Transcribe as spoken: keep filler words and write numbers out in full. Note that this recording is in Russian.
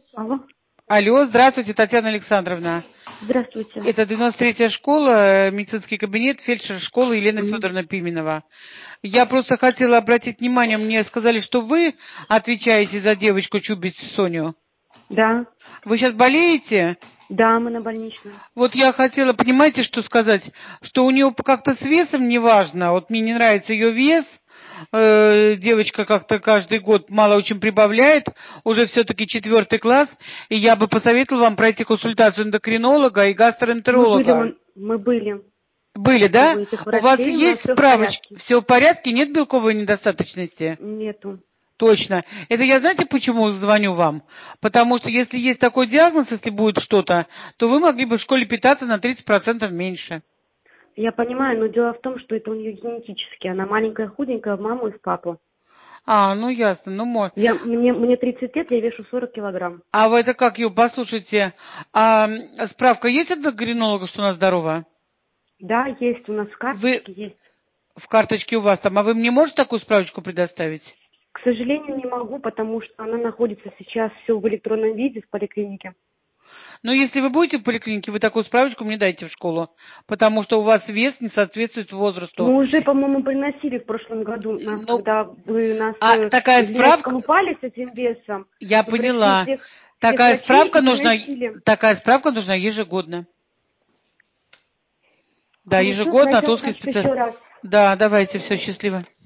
Алло. Алло, здравствуйте, Татьяна Александровна. Здравствуйте. Это девяносто третья школа, медицинский кабинет, фельдшер школы Елена Мгм. Федоровна Пименова. Я просто хотела обратить внимание, мне сказали, что вы отвечаете за девочку Чубич Соню. Да. Вы сейчас болеете? Да, мы на больничном. Вот я хотела, понимаете, что сказать? Что у нее как-то с весом неважно. Вот мне не нравится ее вес. Э, девочка как-то каждый год мало очень прибавляет. Уже все-таки четвертый класс. И я бы посоветовала вам пройти консультацию эндокринолога и Мы были, гастроэнтеролога. мы, мы были Были, у да? этих У вас врачей, у нас есть все в справочки? порядке. Все в порядке? Нет белковой недостаточности? Нету. Точно. Это я знаете, почему звоню вам? Потому что если есть такой диагноз, если будет что-то, то вы могли бы в школе питаться на тридцать процентов меньше. Я понимаю, но дело в том, что это у нее генетически. Она маленькая, худенькая, в маму и в папу. А, ну ясно, ну может. Я, мне, мне тридцать лет, я вешу сорок килограмм. А вы это как ее, послушайте, а, справка есть от эндокринолога, что она здорова? Да, есть, у нас в Вы карточке есть. в карточке у вас там, а вы мне можете такую справочку предоставить? К сожалению, не могу, потому что она находится сейчас все в электронном виде в поликлинике. Но если вы будете в поликлинике, вы такую справочку мне дайте в школу, потому что у вас вес не соответствует возрасту. Мы уже, по-моему, приносили в прошлом году, нас, Ну, когда вы нас, а э, такая извиняюсь, справка, колупали с этим весом. я Мы пришли поняла, всех, всех такая врачей справка и нужна, приносили. такая справка нужна ежегодно. Да, Хорошо, ежегодно от дайте, узкой значит, еще специалиста. раз. Да, давайте, все, счастливо.